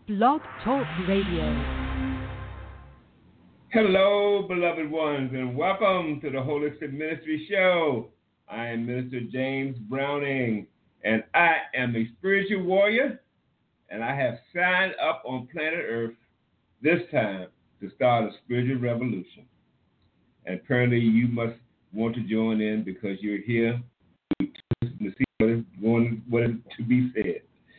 Blog Talk Radio. Hello, beloved ones, and welcome to the Holistic Ministry Show. I am Minister James Browning, and I am a spiritual warrior, and I have signed up on planet Earth this time to start a spiritual revolution. And apparently you must want to join in because you're here to see what is to be said.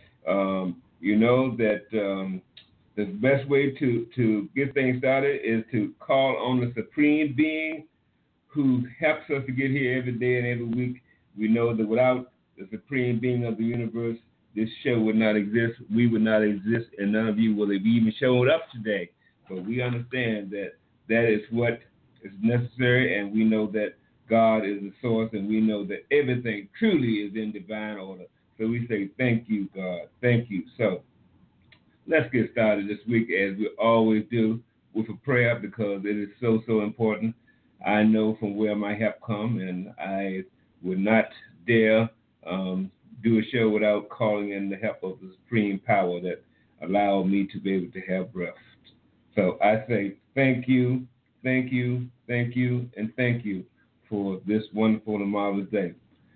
You know that the best way to get things started is to call on the Supreme Being who helps us to get here every day and every week. We know that without the Supreme Being of the universe, this show would not exist. We would not exist, and none of you will have even showed up today. But we understand that that is what is necessary, and we know that God is the source, and we know that everything truly is in divine order. So we say, thank you, God. Thank you. So let's get started this week, as we always do, with a prayer because it is so, so important. I know from where my help comes, and I would not dare do a show without calling in the help of the supreme power that allowed me to be able to have breath. So I say thank you, thank you, thank you, and thank you for this wonderful and marvelous day.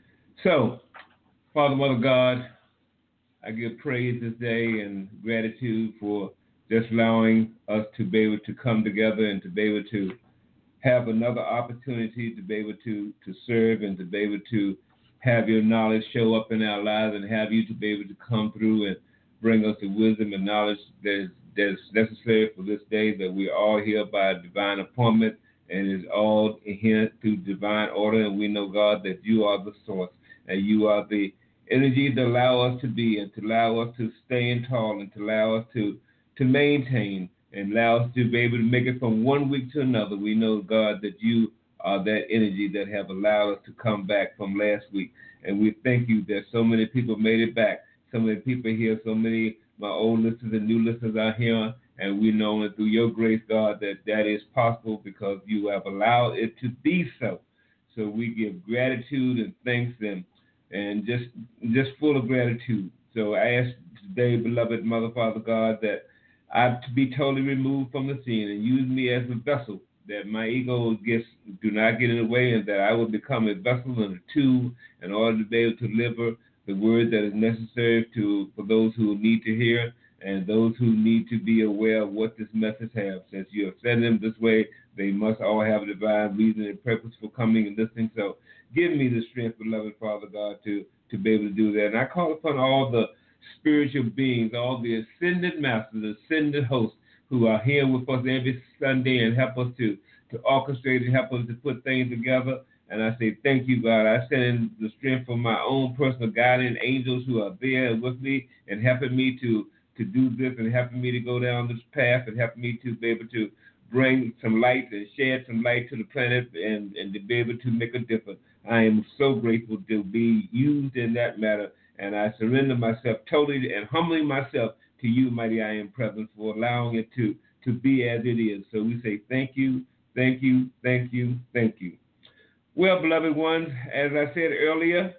So, Father, Mother God, I give praise this day and gratitude for just allowing us to be able to come together and to be able to have another opportunity to be able to serve and to be able to have your knowledge show up in our lives and have you to be able to come through and bring us the wisdom and knowledge that's necessary for this day, that we're all here by divine appointment and is all here through divine order. And we know, God, that you are the source and you are the energy to allow us to be and to allow us to stand tall and to allow us to maintain and allow us to be able to make it from one week to another. We know, God, that you are that energy that have allowed us to come back from last week. And we thank you that so many people made it back. So many people here, so many my old listeners and new listeners are here. And we know that through your grace, God, that is possible because you have allowed it to be so. So we give gratitude and thanks and just full of gratitude. So I ask today, beloved Mother, Father God, that I to be totally removed from the scene and use me as a vessel, that my ego do not get in the way, and that I will become a vessel and a tool in order to be able to deliver the word that is necessary for those who need to hear and those who need to be aware of what this message has. Since you have sent them this way, they must all have a divine reason and purpose for coming and listening. So give me the strength, beloved Father God, to be able to do that. And I call upon all the spiritual beings, all the ascended masters, ascended hosts who are here with us every Sunday and help us to orchestrate and help us to put things together. And I say, thank you, God. I send in the strength from my own personal guardian angels who are there with me and helping me to do this and helping me to go down this path and helping me to be able to bring some light and shed some light to the planet and to be able to make a difference. I am so grateful to be used in that matter, and I surrender myself totally and humbling myself to you, mighty I am present, for allowing it to be as it is. So we say thank you, thank you, thank you, thank you. Well, beloved ones, as I said earlier,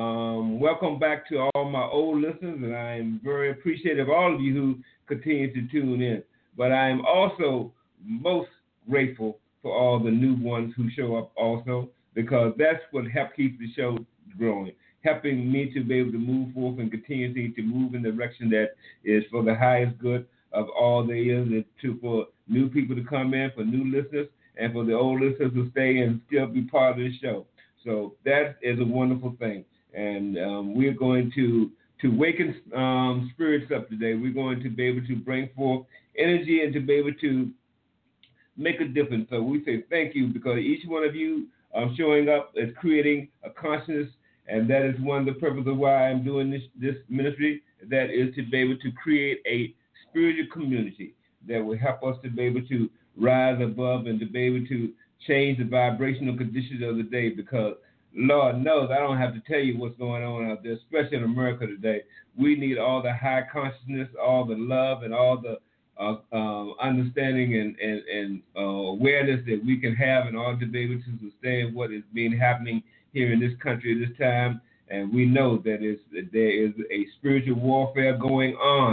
welcome back to all my old listeners, and I am very appreciative of all of you who continue to tune in. But I am also most grateful for all the new ones who show up also, because that's what helps keep the show growing, helping me to be able to move forth and continue to move in the direction that is for the highest good of all there is, and for new people to come in, for new listeners, and for the old listeners to stay and still be part of the show. So that is a wonderful thing. And we're going to waken spirits up today. We're going to be able to bring forth energy and to be able to make a difference. So we say thank you, because each one of you showing up is creating a consciousness, and that is one of the purposes of why I'm doing this ministry, that is to be able to create a spiritual community that will help us to be able to rise above and to be able to change the vibrational conditions of the day, because Lord knows I don't have to tell you what's going on out there, especially in America today. We need all the high consciousness, all the love, and all the understanding and awareness that we can have in order to be able to sustain what is being happening here in this country at this time. And we know that there is a spiritual warfare going on,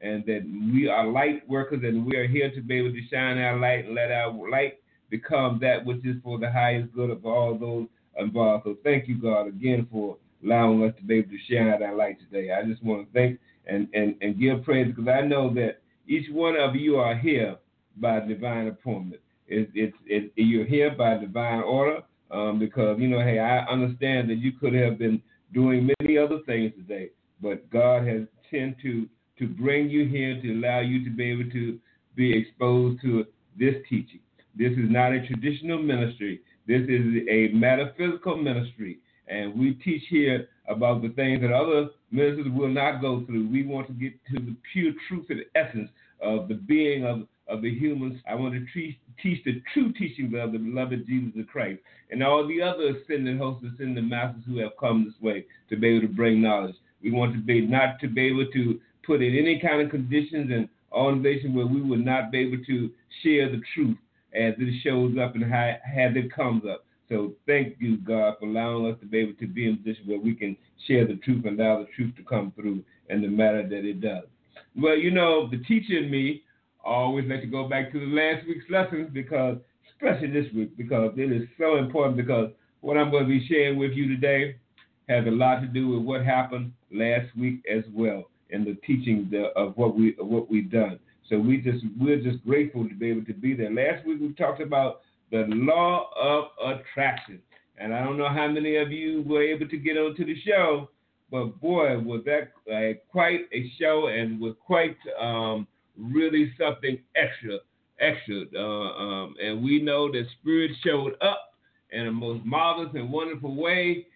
and that we are light workers, and we are here to be able to shine our light and let our light become that which is for the highest good of all those involved. So thank you, God, again for allowing us to be able to shine our light today. I just want to thank and give praise, because I know that each one of you are here by divine appointment. You're here by divine order, because, hey, I understand that you could have been doing many other things today, but God has tend to bring you here to allow you to be able to be exposed to this teaching. This is not a traditional ministry. This is a metaphysical ministry, and we teach here about the things that other ministers will not go through. We want to get to the pure truth and essence of the being of the humans. I want to teach the true teachings of the beloved Jesus Christ and all the other ascended hosts, ascended masters who have come this way to be able to bring knowledge. We want to be not to be able to put in any kind of conditions and organization where we would not be able to share the truth as it shows up and how it comes up. So thank you, God, for allowing us to be able to be in a position where we can share the truth and allow the truth to come through in the manner that it does. Well, the teacher in me always like to go back to the last week's lessons, because, especially this week, because it is so important, because what I'm going to be sharing with you today has a lot to do with what happened last week as well in the teaching of what we've done. So we're just grateful to be able to be there. Last week we talked about the law of attraction, and I don't know how many of you were able to get onto the show, but boy, was that quite a show, and was quite really something extra. And we know that Spirit showed up in a most marvelous and wonderful way.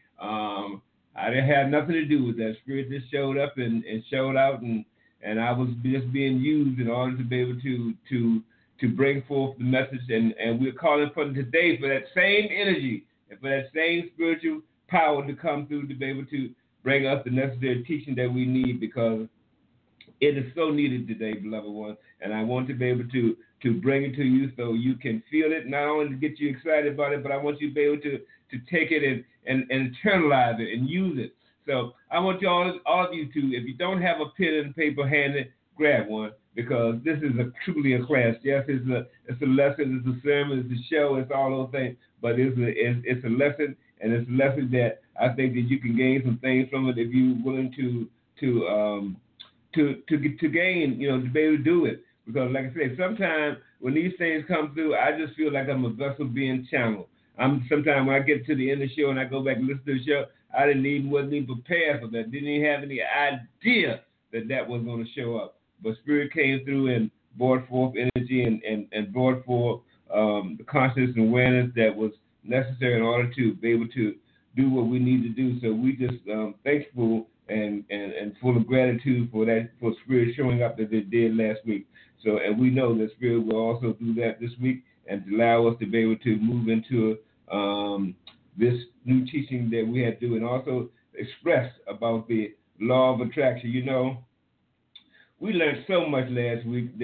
I didn't have nothing to do with that. Spirit just showed up and showed out, and I was just being used in order to be able to bring forth the message. And we're calling for today for that same energy and for that same spiritual power to come through to be able to bring us the necessary teaching that we need, because it is so needed today, beloved one. And I want to be able to bring it to you so you can feel it, not only to get you excited about it, but I want you to be able to take it and internalize it and use it. So I want you all of you to, if you don't have a pen and paper handy, grab one, because this is truly a class. Yes, it's a lesson, it's a sermon, it's a show, it's all those things, but it's a lesson, and it's a lesson that I think that you can gain some things from it if you're willing to gain, to be able to do it. Because like I said, sometimes when these things come through, I just feel like I'm a vessel being channeled. Sometimes when I get to the end of the show and I go back and listen to the show, wasn't even prepared for that. Didn't even have any idea that was going to show up. But Spirit came through and brought forth energy and brought forth the consciousness and awareness that was necessary in order to be able to do what we need to do. So we just thankful and full of gratitude for Spirit showing up that it did last week. So, and we know that Spirit will also do that this week and allow us to be able to move into this new teaching that we had to do, and also express about the law of attraction. We learned so much last week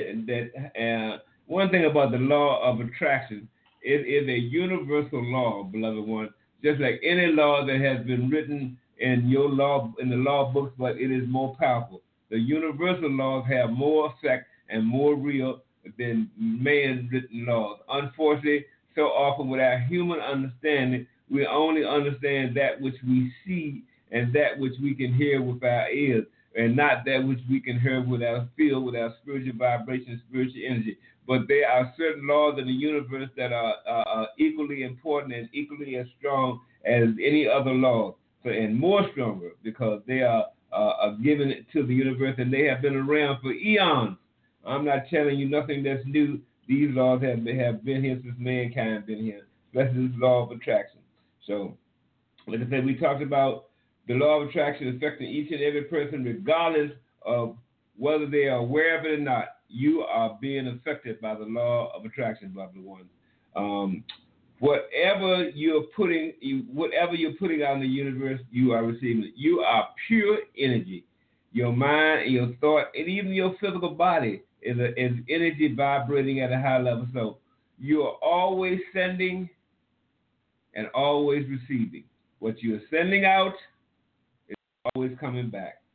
that one thing about the law of attraction, it is a universal law, beloved one, just like any law that has been written in the law books, but it is more powerful. The universal laws have more effect and more real than man-written laws. Unfortunately, so often with our human understanding, we only understand that which we see and that which we can hear with our ears, and not that which we can hear with our feel, with our spiritual vibration, spiritual energy. But there are certain laws in the universe that are equally important and equally as strong as any other law, and more stronger, because they are given to the universe, and they have been around for eons. I'm not telling you nothing that's new. These laws have been here since mankind been here, especially this law of attraction. So, like I said, we talked about the law of attraction affecting each and every person, regardless of whether they are aware of it or not. You are being affected by the law of attraction, beloved ones. Whatever you're putting out in the universe, you are receiving it. You are pure energy. Your mind, your thought, and even your physical body is energy vibrating at a high level. So you are always sending and always receiving. What you are sending out is always coming back.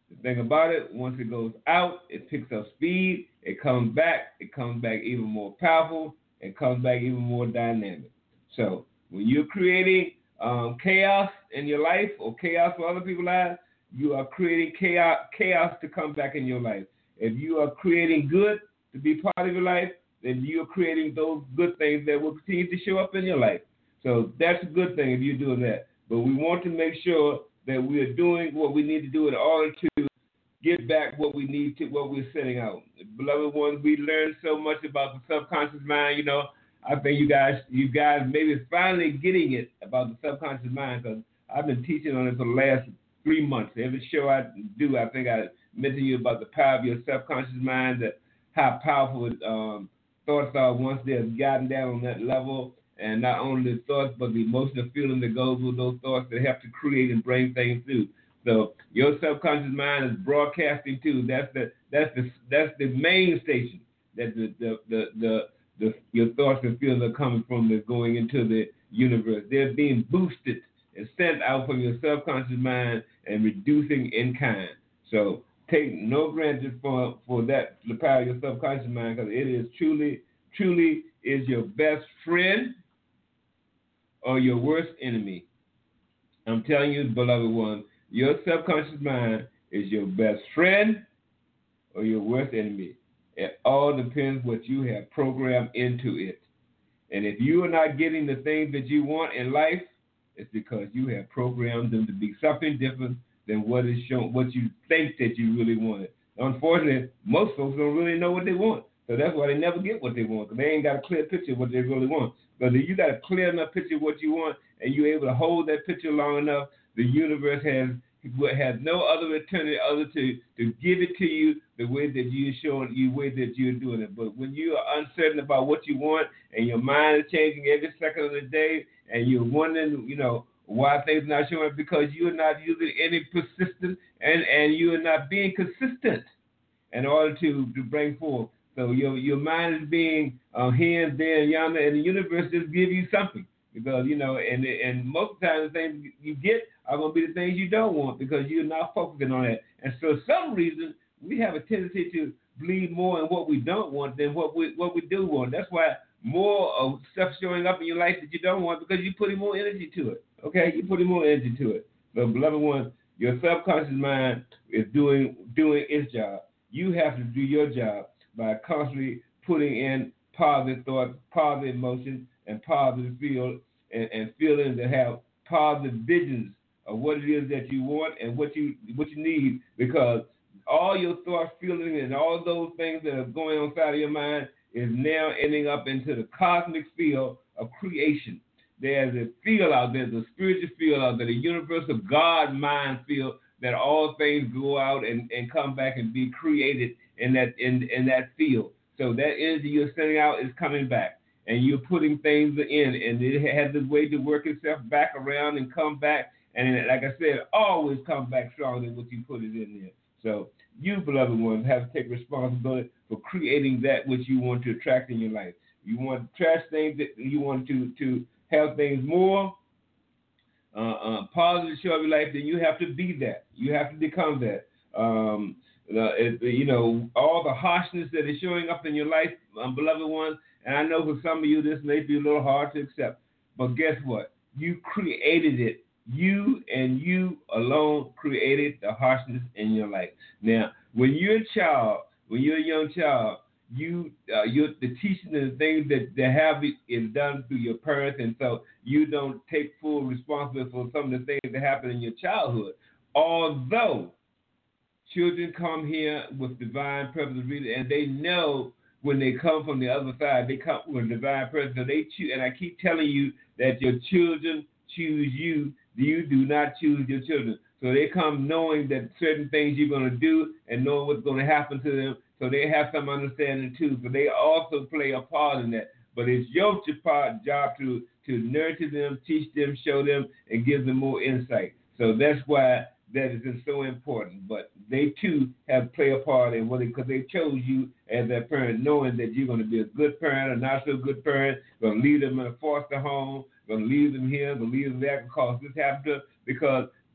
The thing about it, once it goes out, it picks up speed, it comes back even more powerful, it comes back even more dynamic. So when you're creating chaos in your life or chaos for other people's lives, you are creating chaos to come back in your life. If you are creating good to be part of your life, then you're creating those good things that will continue to show up in your life. So that's a good thing if you're doing that. But we want to make sure that we are doing what we need to do in order to get back what we need to, what we're setting out. Beloved ones, we learned so much about the subconscious mind. I think you guys maybe finally getting it about the subconscious mind, because I've been teaching on it for the last 3 months. Every show I do, I think I mention you about the power of your subconscious mind, that how powerful thoughts are once they have gotten down on that level, and not only the thoughts but the emotional feeling that goes with those thoughts that have to create and bring things through. So your subconscious mind is broadcasting too. That's the main station that your thoughts and feelings are coming from, that's going into the universe. They're being boosted and sent out from your subconscious mind and reducing in kind. So take no granted for that, the power of your subconscious mind, because it is truly is your best friend or your worst enemy. I'm telling you, beloved one, your subconscious mind is your best friend or your worst enemy. It all depends what you have programmed into it. And if you are not getting the things that you want in life, it's because you have programmed them to be something different than what is shown, what you think that you really wanted. Unfortunately, most folks don't really know what they want. So that's why they never get what they want, because they ain't got a clear picture of what they really want. But if you got a clear enough picture of what you want, and you're able to hold that picture long enough, the universe has no other alternative other to give it to you the way that you're showing, the way that you're doing it. But when you are uncertain about what you want, and your mind is changing every second of the day, and you're wondering, why things are not showing up, because you're not using any persistence, and you are not being consistent in order to bring forth. So your mind is being here and there and yonder, and the universe just give you something. Because, and most of the time the things you get are going to be the things you don't want, because you're not focusing on that. And so for some reason, we have a tendency to believe more in what we don't want than what we do want. That's why more of stuff showing up in your life that you don't want, because you're putting more energy to it. Okay? You're putting more energy to it. So, beloved ones, your subconscious mind is doing its job. You have to do your job by constantly putting in positive thoughts, positive emotions, and positive feel and feelings that have positive visions of what it is that you want and what you need, because all your thoughts, feelings, and all those things that are going on inside of your mind is now ending up into the cosmic field of creation. There's a field out there, the spiritual field out there, the universal God mind field, that all things go out and come back and be created in that field. So that energy you're sending out is coming back, and you're putting things in, and it has this way to work itself back around and come back, and like I said, always come back stronger than what you put it in there. So you, beloved ones, have to take responsibility for creating that which you want to attract in your life. You want to attract things that you want to have things more positive show of your life, then you have to be that. You have to become that. All the harshness that is showing up in your life, beloved ones, and I know for some of you this may be a little hard to accept, but guess what? You created it. You and you alone created the harshness in your life. Now, when you're a young child, you're the teaching and the things that have is done through your parents, and so you don't take full responsibility for some of the things that happen in your childhood. Although children come here with divine purpose, and they know when they come from the other side, they come with divine purpose. So they choose, and I keep telling you that your children choose you. You do not choose your children. So they come knowing that certain things you're going to do and knowing what's going to happen to them. So they have some understanding too. So they also play a part in that. But it's your job to nurture them, teach them, show them, and give them more insight. So that's why that is so important. But they too have play a part in what, because they chose you as their parent, knowing that you're going to be a good parent or not so good parent, going to leave them in a foster home, going to leave them here, going to leave them there because this happened to them, because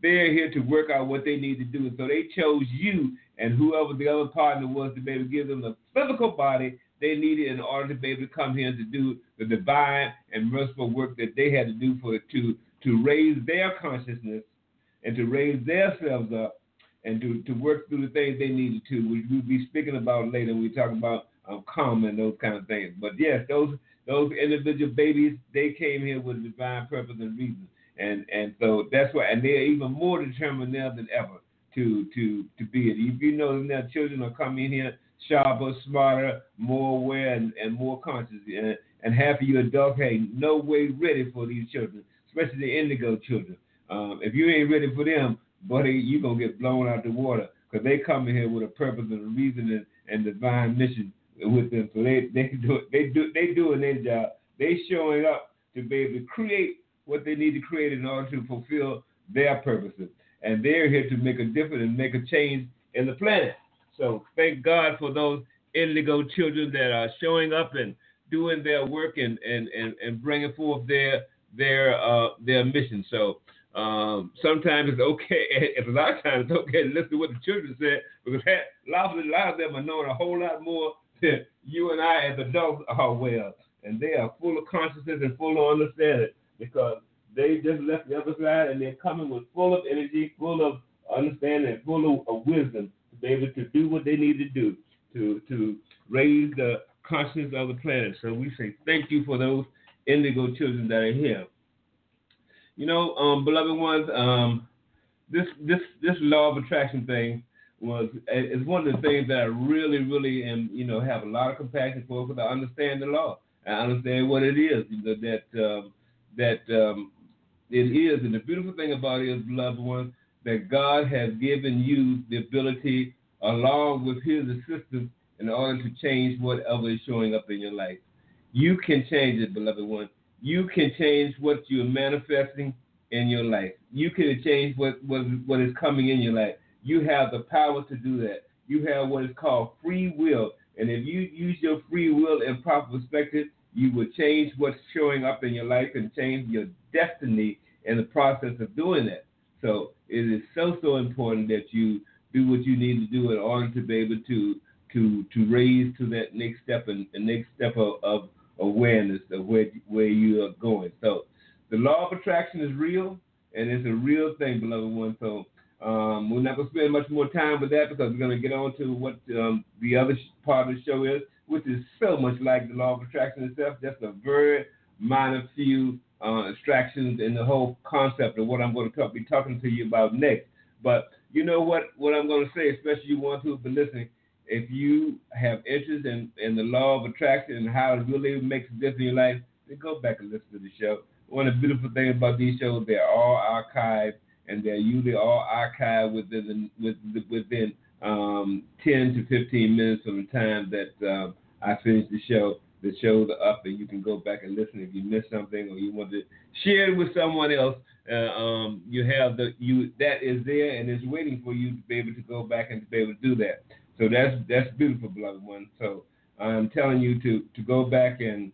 they're here to work out what they need to do. And so they chose you and whoever the other partner was to be able to give them the physical body they needed in order to be able to come here to do the divine and merciful work that they had to do to raise their consciousness and to raise themselves up and to work through the things they needed to, which we'll be speaking about later when we talk about karma and those kind of things. But yes, those individual babies, they came here with divine purpose and reason. And so that's why, and they're even more determined now than ever to be it. If you know that now children are coming here sharper, smarter, more aware, and more conscious. And half of you adults ain't no way ready for these children, especially the indigo children. If you ain't ready for them, buddy, you're going to get blown out the water because they come in here with a purpose and a reason and divine mission with them. So they doing their job. They showing up to be able to create what they need to create in order to fulfill their purposes. And they're here to make a difference and make a change in the planet. So thank God for those indigo children that are showing up and doing their work and bringing forth their mission. So sometimes it's okay, a lot of times it's okay to listen to what the children said, because a lot of them are knowing a whole lot more than you and I as adults are aware. And they are full of consciousness and full of understanding, because they just left the other side and they're coming with full of energy, full of understanding, and full of wisdom to be able to do what they need to do to raise the consciousness of the planet. So we say thank you for those indigo children that are here. You know, beloved ones, this law of attraction thing is one of the things that I really, really am, have a lot of compassion for, because I understand the law. I understand what it is, that it is. And the beautiful thing about it is, beloved ones, that God has given you the ability, along with his assistance, in order to change whatever is showing up in your life. You can change it, beloved one. You can change what you're manifesting in your life. You can change what is coming in your life. You have the power to do that. You have what is called free will. And if you use your free will in proper perspective, you will change what's showing up in your life and change your destiny in the process of doing that. So it is so important that you do what you need to do in order to be able to raise to that next step and the next step of awareness of where you are going. So the law of attraction is real, and it's a real thing, beloved one. So we're not going to spend much more time with that, because we're going to get on to what the other part of the show is, which is so much like the law of attraction itself, just a very minor few abstractions in the whole concept of what I'm going to be talking to you about next. But you know what I'm going to say, especially you want to be listening, if you have interest in the law of attraction and how it really makes a difference in your life, then go back and listen to the show. One of the beautiful things about these shows, they're all archived, and they're usually all archived within 10 to 15 minutes from the time that I finish the show. The shows are up, and you can go back and listen if you missed something or you want to share it with someone else. You have that is there, and it's waiting for you to be able to go back and to be able to do that. So that's beautiful, beloved one. So I'm telling you to go back and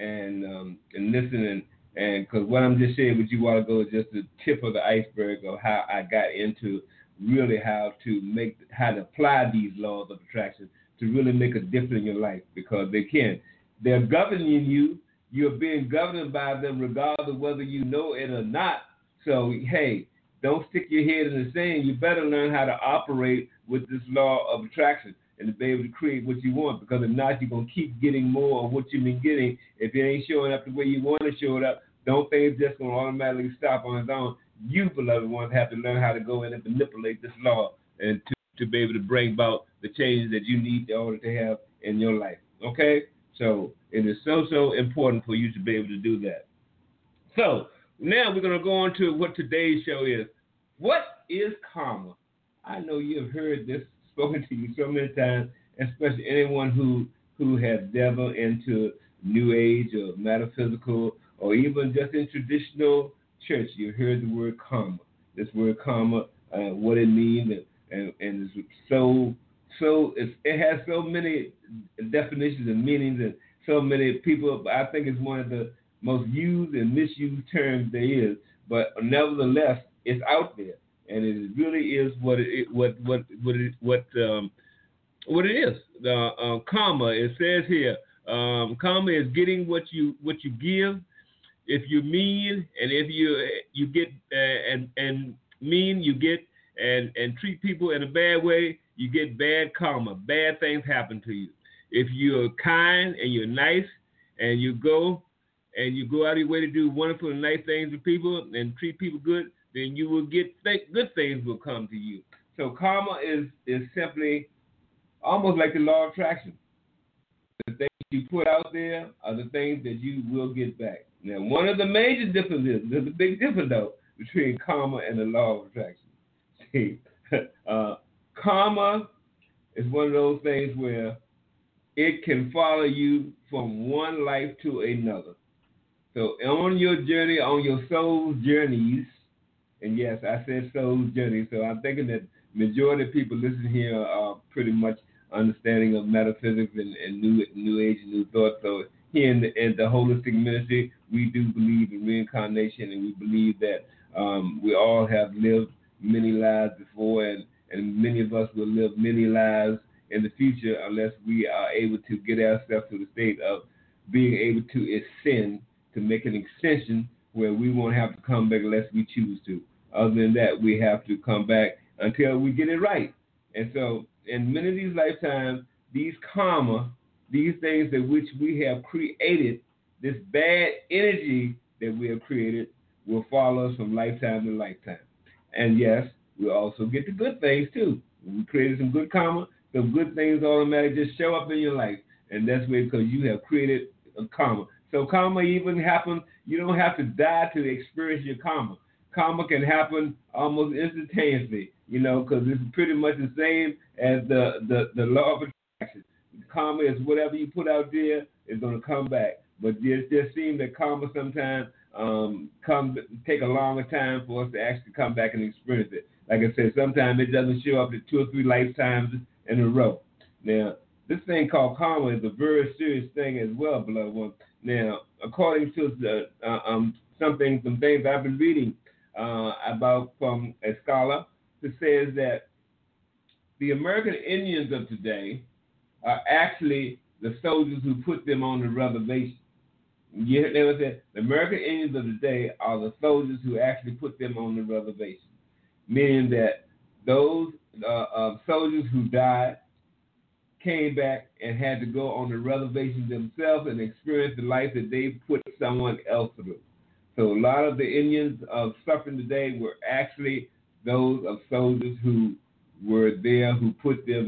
listen, and because what I'm just sharing with you a while ago is just the tip of the iceberg of how I got into really how to apply these laws of attraction to really make a difference in your life, because they can. They're governing you. You're being governed by them regardless of whether you know it or not. So, hey, don't stick your head in the sand. You better learn how to operate with this law of attraction and to be able to create what you want, because if not, you're going to keep getting more of what you've been getting. If it ain't showing up the way you want to show it up, don't think it's just going to automatically stop on its own. You, beloved ones, have to learn how to go in and manipulate this law and to be able to bring about the changes that you need in order to have in your life. Okay? So it is so important for you to be able to do that. So now we're going to go on to what today's show is. What is karma? I know you have heard this spoken to you so many times, especially anyone who has delved into New Age or metaphysical or even just in traditional church. You've heard the word karma. This word karma, what it means, and it's it has so many definitions and meanings, and so many people. I think it's one of the most used and misused terms there is, but nevertheless, it's out there. and it really is what it is. Karma. It says here, karma is getting what you give. If you mean, and if you get and mean, you get and treat people in a bad way, you get bad karma. Bad things happen to you. If you're kind and you're nice and you go out of your way to do wonderful and nice things to people and treat people good, then you will get good things will come to you. So karma is simply almost like the law of attraction. The things you put out there are the things that you will get back. Now, one of the major differences, there's a big difference though between karma and the law of attraction. See, karma is one of those things where it can follow you from one life to another. So on your journey, on your soul's journeys, and yes, I said soul's journey, so I'm thinking that majority of people listening here are pretty much understanding of metaphysics and new age and new thought. So here in the holistic ministry, we do believe in reincarnation, and we believe that we all have lived many lives before, and many of us will live many lives in the future unless we are able to get ourselves to the state of being able to ascend, to make an extension where we won't have to come back unless we choose to. Other than that, we have to come back until we get it right. And so in many of these lifetimes, these karma, these things that which we have created, this bad energy that we have created will follow us from lifetime to lifetime. And yes, we also get the good things too. We created some good karma, some good things automatically just show up in your life. And that's where, because you have created a karma. So karma even happens, you don't have to die to experience your karma. Karma can happen almost instantaneously, because it's pretty much the same as the law of attraction. Karma is whatever you put out there is going to come back. But it just seems that karma sometimes take a longer time for us to actually come back and experience it. Like I said, sometimes it doesn't show up to 2 or 3 lifetimes in a row. Now, this thing called karma is a very serious thing as well, beloved one. Now, according to the some things I've been reading about from a scholar, that says that the American Indians of today are actually the soldiers who put them on the reservation. You hear what I said? The American Indians of today are the soldiers who actually put them on the reservation, meaning that those soldiers who died came back and had to go on the reservation themselves and experience the life that they put someone else through. So a lot of the Indians of suffering today were actually those of soldiers who were there, who put them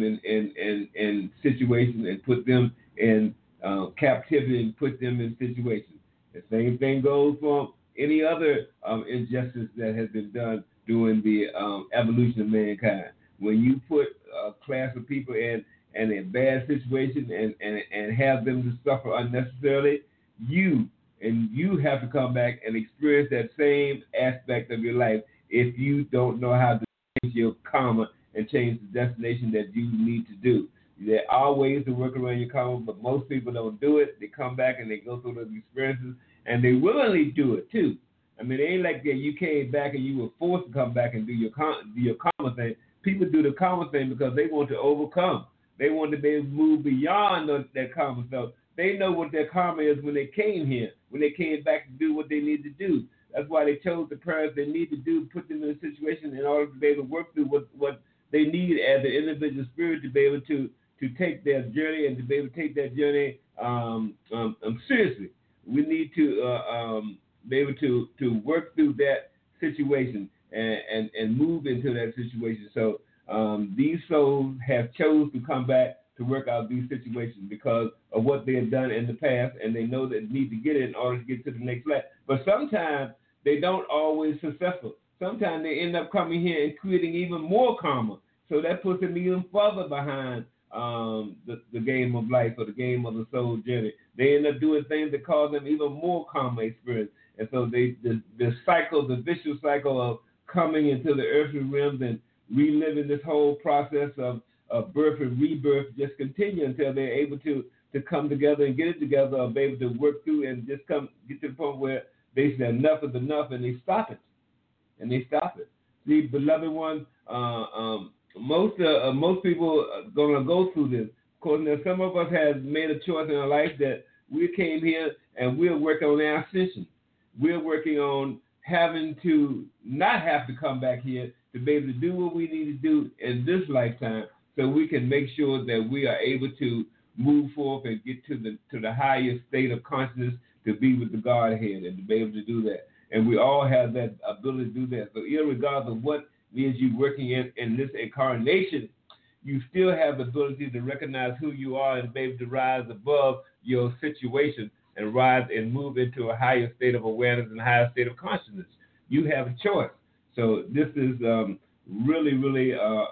in situations and put them in captivity and put them in situations. The same thing goes for any other injustice that has been done during the evolution of mankind. When you put a class of people in a bad situation and have them to suffer unnecessarily, you have to come back and experience that same aspect of your life if you don't know how to change your karma and change the destination that you need to do. There are ways to work around your karma, but most people don't do it. They come back and they go through those experiences, and they willingly do it too. I mean, it ain't like that you came back and you were forced to come back and do your karma thing. People do the karma thing because they want to overcome. They want to be able to move beyond that karma stuff. They know what their karma is when they came here, when they came back to do what they need to do. That's why they chose the parents they need to do, put them in a situation in order to be able to work through what they need as an individual spirit to be able to take their journey and to be able to take that journey seriously. We need to be able to work through that situation and move into that situation. So these souls have chosen to come back to work out these situations because of what they have done in the past, and they know that they need to get it in order to get to the next level. But sometimes they don't always successful. Sometimes they end up coming here and creating even more karma. So that puts them even further behind the game of life or the game of the soul journey. They end up doing things that cause them even more karma experience. And so the cycle, the vicious cycle of coming into the earthly realms and reliving this whole process of birth and rebirth just continue until they're able to come together and get it together, or be able to work through and just get to the point where they say enough is enough, and they stop it. the beloved ones, most people are going to go through this. Of course, now some of us have made a choice in our life that we came here and we're working on our ascension. We're working on having to not have to come back here to be able to do what we need to do in this lifetime, so we can make sure that we are able to move forth and get to the highest state of consciousness, to be with the Godhead and to be able to do that. And we all have that ability to do that. So irregardless of what means you working in this incarnation, you still have the ability to recognize who you are and be able to rise above your situation and rise and move into a higher state of awareness and a higher state of consciousness. You have a choice. So this is really, really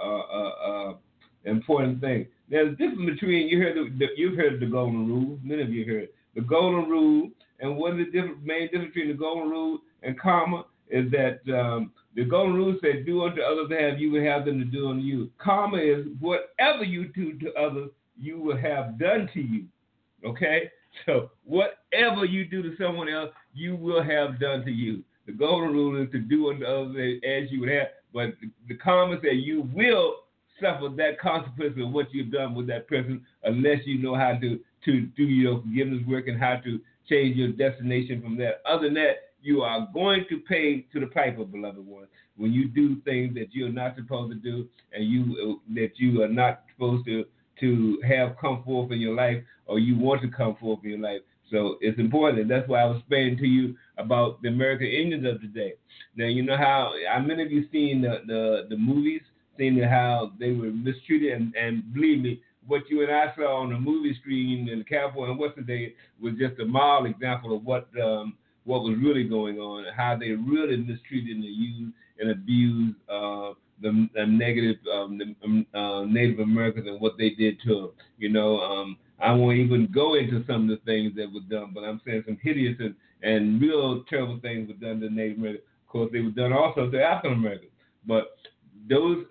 important thing. There's a difference between, you've heard of the golden rule. Many of you heard it. The golden rule, and one of the main difference between the golden rule and karma is that the golden rule said, do unto others as you will have them to do unto you. Karma is whatever you do to others, you will have done to you. Okay? So whatever you do to someone else, you will have done to you. The golden rule is to do unto others as you would have, but the karma said you will suffer that consequence of what you've done with that person unless you know how to do your forgiveness work and how to change your destination from that. Other than that, you are going to pay to the piper, beloved ones, when you do things that you're not supposed to do and that you are not supposed to have come forth in your life, or you want to come forth in your life. So it's important. That's why I was explaining to you about the American Indians of today. Now, you know how many of you seen the movies, seen how they were mistreated, and believe me, what you and I saw on the movie screen in California and Western Day was just a mild example of what was really going on, and how they really mistreated and used and abused the negative Native Americans and what they did to them. You know, I won't even go into some of the things that were done, but I'm saying some hideous and real terrible things were done to Native Americans. Of course, they were done also to African Americans. But those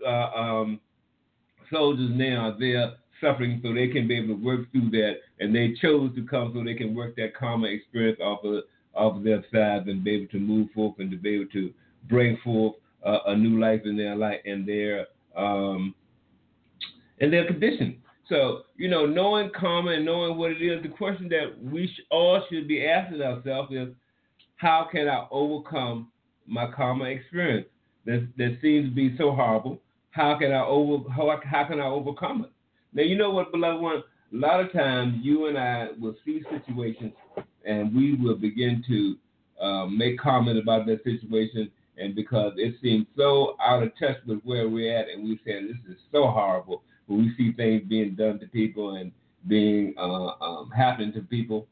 soldiers now are there suffering so they can be able to work through that, and they chose to come so they can work that karma experience off of their side and be able to move forth and to be able to bring forth a new life in their life and their condition. So, you know, knowing karma and knowing what it is, the question that we all should be asking ourselves is, how can I overcome my karma experience that seems to be so horrible? How can I overcome it? Now, you know what, beloved one? A lot of times you and I will see situations and we will begin to make comment about that situation, and because it seems so out of touch with where we're at, and we say this is so horrible, when we see things being done to people and being happening to people.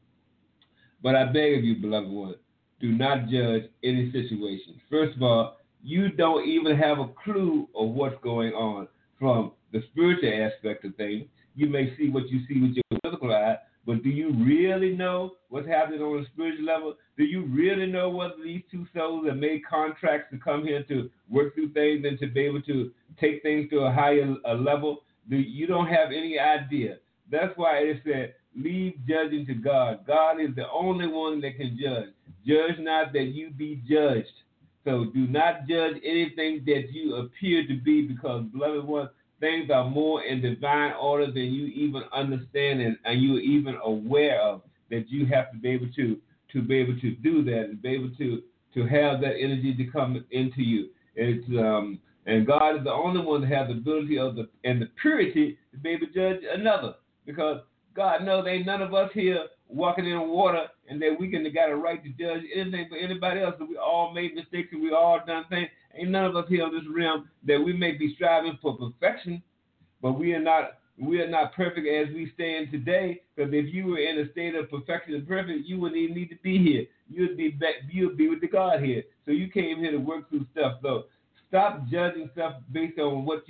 But I beg of you, beloved one, do not judge any situation. First of all, you don't even have a clue of what's going on from the spiritual aspect of things. You may see what you see with your physical eye, but do you really know what's happening on a spiritual level? Do you really know whether these two souls have made contracts to come here to work through things and to be able to take things to a higher level? You don't have any idea. That's why it said, leave judging to God. God is the only one that can judge. Judge not that you be judged. So do not judge anything that you appear to be, because, beloved one, things are more in divine order than you even understand and you're even aware of, that you have to be able to be able to do that and be able to have that energy to come into you. It's and God is the only one that has the ability and the purity to be able to judge another, because God knows ain't none of us here walking in water and that we got a right to judge anything for anybody else. So we all made mistakes and we all done things. Ain't none of us here on this realm that we may be striving for perfection, but we are not perfect as we stand today. Because if you were in a state of perfection and perfect, you wouldn't even need to be here. You'd be with the Godhead. So you came here to work through stuff. So stop judging stuff based on what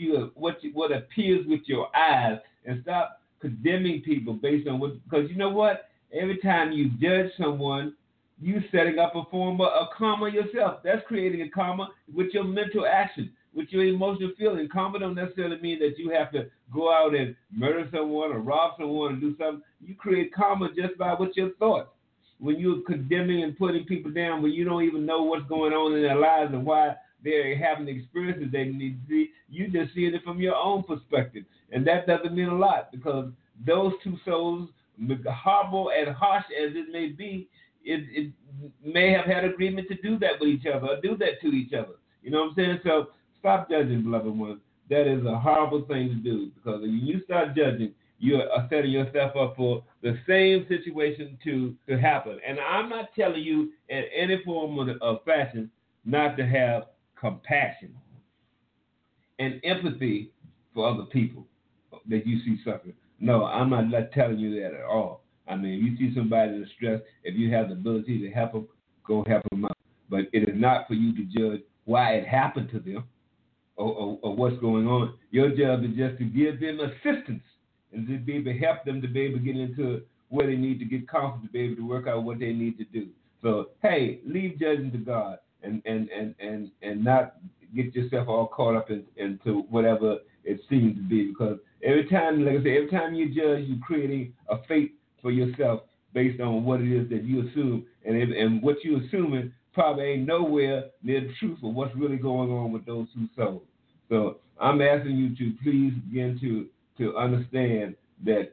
appears with your eyes, and stop condemning people based on because you know what? Every time you judge someone, you setting up a form of karma yourself. That's creating a karma with your mental action, with your emotional feeling. Karma don't necessarily mean that you have to go out and murder someone or rob someone or do something. You create karma just by with your thoughts. When you're condemning and putting people down, when you don't even know what's going on in their lives and why they're having experiences they need to see. You just seeing it from your own perspective. And that doesn't mean a lot, because those two souls, horrible and harsh as it may be, it may have had agreement to do that with each other, or do that to each other. You know what I'm saying? So stop judging, beloved ones. That is a horrible thing to do, because when you start judging, you are setting yourself up for the same situation to happen. And I'm not telling you in any form of fashion not to have compassion and empathy for other people that you see suffering. No, I'm not telling you that at all. I mean, if you see somebody in distress, if you have the ability to help them, go help them out. But it is not for you to judge why it happened to them or what's going on. Your job is just to give them assistance and to be able to help them to be able to get into where they need to get confident, to be able to work out what they need to do. So, hey, leave judging to God and not get yourself all caught up into whatever it seems to be. Because every time, like I say, every time you judge, you're creating a fate for yourself based on what it is that you assume. And what you're assuming probably ain't nowhere near the truth of what's really going on with those two souls. So I'm asking you to please begin to understand that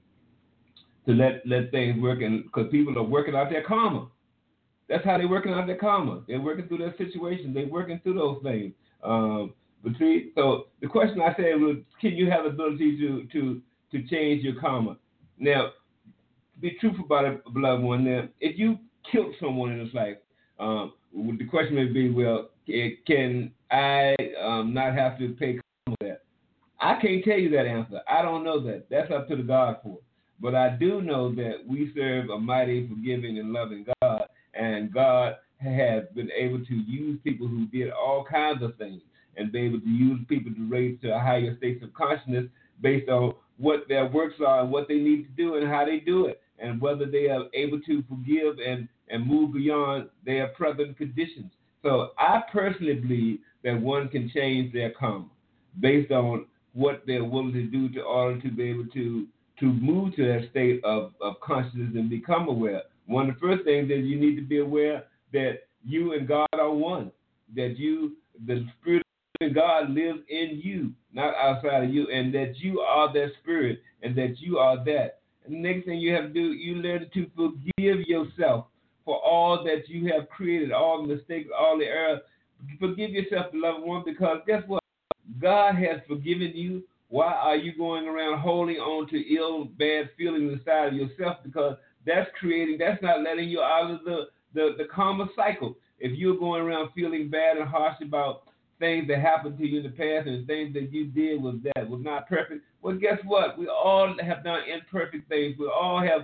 to let things work, and because people are working out their karma. That's how they're working out their karma. They're working through their situation. They're working through those things. But see, so the question I said was, can you have the ability to change your karma? Now, to be truthful about it, beloved one, now, if you killed someone in this life, the question may be, well, can I not have to pay karma for that? I can't tell you that answer. I don't know that. That's up to the God for it. But I do know that we serve a mighty, forgiving, and loving God, and God has been able to use people who did all kinds of things and be able to use people to raise to a higher state of consciousness based on what their works are and what they need to do and how they do it, and whether they are able to forgive and move beyond their present conditions. So I personally believe that one can change their karma based on what they're willing to do in order to be able to move to that state of consciousness and become aware. One of the first things is you need to be aware that you and God are one, that the Spirit of God lives in you, not outside of you, and that you are that Spirit and that you are that. And the next thing you have to do, you learn to forgive yourself for all that you have created, all the mistakes, all the errors. Forgive yourself, beloved one, because guess what? God has forgiven you. Why are you going around holding on to ill, bad feelings inside of yourself? Because that's not letting you out of the karma cycle. If you're going around feeling bad and harsh about things that happened to you in the past and things that you did was not perfect, well, guess what? We all have done imperfect things. We all have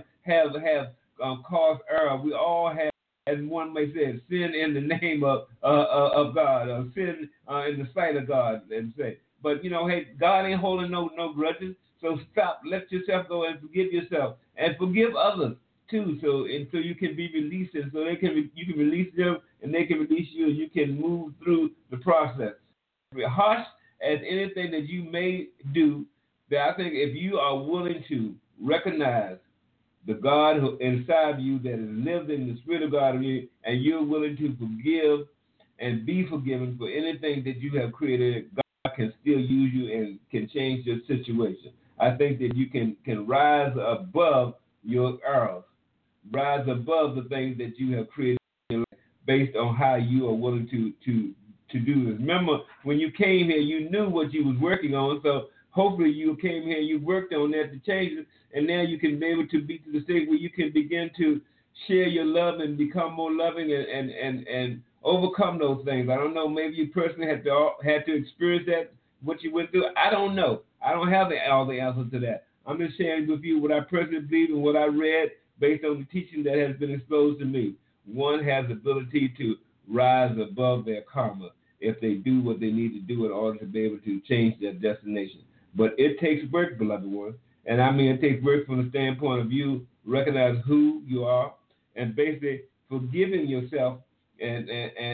caused error. We all have, as one may say, sin in the name of God, or sin in the sight of God, and say. But hey, God ain't holding no grudges. So stop, let yourself go and forgive yourself, and forgive others too. So you can be released, and so you can release them, and they can release you, and you can move through the process. Harsh as anything that you may do, that I think if you are willing to recognize the God who inside you that has lived in the Spirit of God in you, and you're willing to forgive and be forgiven for anything that you have created, God can still use you and can change your situation. I think that you can rise above your errors, rise above the things that you have created in your life based on how you are willing to do this. Remember, when you came here, you knew what you was working on, so hopefully you came here, you worked on that to change it, and now you can be able to be to the state where you can begin to share your love and become more loving and overcome those things. I don't know, maybe you personally had to experience that, what you went through. I don't know. I don't have all the answers to that. I'm just sharing with you what I personally believe and what I read based on the teaching that has been exposed to me. One has the ability to rise above their karma if they do what they need to do in order to be able to change their destination. But it takes work, beloved one. And I mean, it takes work from the standpoint of you recognize who you are and basically forgiving yourself and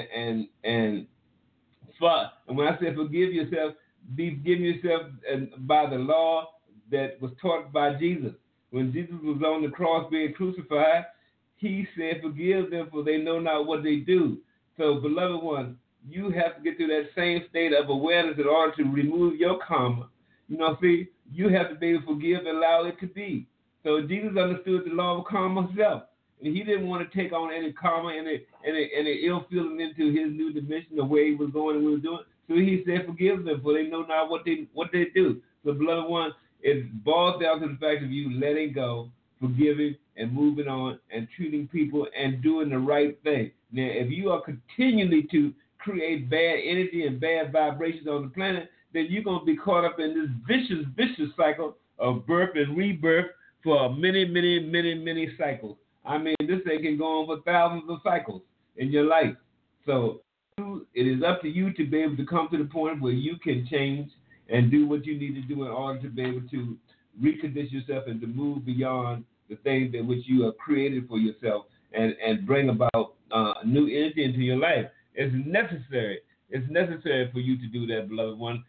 when I say forgive yourself, be forgiving yourself by the law that was taught by Jesus. When Jesus was on the cross being crucified, he said, forgive them for they know not what they do. So, beloved one, you have to get to that same state of awareness in order to remove your karma. See, you have to be able to forgive and allow it to be. So Jesus understood the law of karma himself. And he didn't want to take on any karma, any ill feeling into his new dimension, the way he was going and what he was doing. So he said, forgive them, for they know not what they do. So, beloved one, it boils down to the fact of you letting go, forgiving, and moving on, and treating people and doing the right thing. Now, if you are continually to create bad energy and bad vibrations on the planet, then you're going to be caught up in this vicious cycle of birth and rebirth for many, many, many, many cycles. I mean, this thing can go on for thousands of cycles in your life. So it is up to you to be able to come to the point where you can change and do what you need to do in order to be able to recondition yourself and to move beyond the things that which you have created for yourself and bring about new energy into your life. It's necessary. It's necessary for you to do that, beloved one.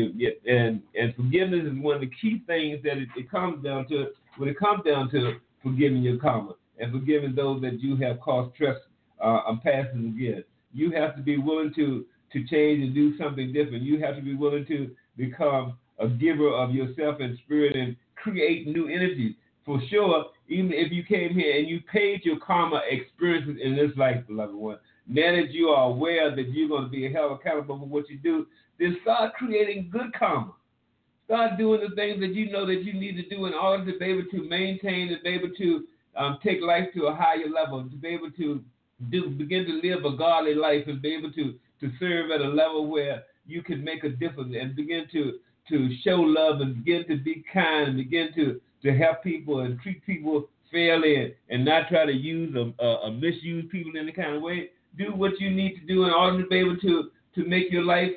And forgiveness is one of the key things that it comes down to when it comes down to forgiving your karma and forgiving those that you have caused stress passing again. You have to be willing to change and do something different. You have to be willing to become a giver of yourself and spirit and create new energy. For sure, even if you came here and you paid your karma experiences in this life, beloved one, now that you are aware that you're going to be held accountable for what you do, then start creating good karma. Start doing the things that you know that you need to do in order to be able to maintain and be able to take life to a higher level, to be able to begin to live a godly life and be able to serve at a level where you can make a difference and begin to show love and begin to be kind and begin to help people and treat people fairly and not try to use or misuse people in any kind of way. Do what you need to do in order to be able to make your life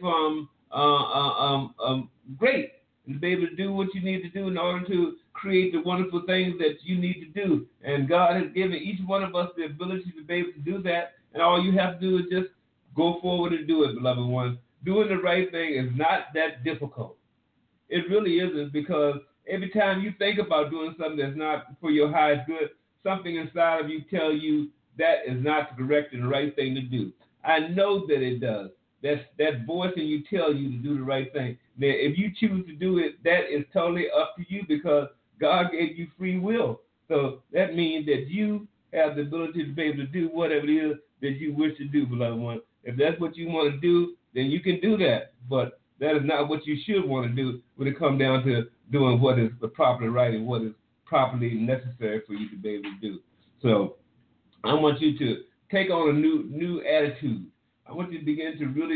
great and to be able to do what you need to do in order to create the wonderful things that you need to do. And God has given each one of us the ability to be able to do that. And all you have to do is just go forward and do it, beloved ones. Doing the right thing is not that difficult. It really isn't, because every time you think about doing something that's not for your highest good, something inside of you tell you that is not the correct and the right thing to do. I know that it does. That voice in you tell you to do the right thing. Now, if you choose to do it, that is totally up to you, because God gave you free will. So that means that you have the ability to be able to do whatever it is that you wish to do, beloved one. If that's what you want to do, then you can do that. But that is not what you should want to do when it comes down to doing what is properly right and what is properly necessary for you to be able to do. So I want you to take on a new attitude. I want you to begin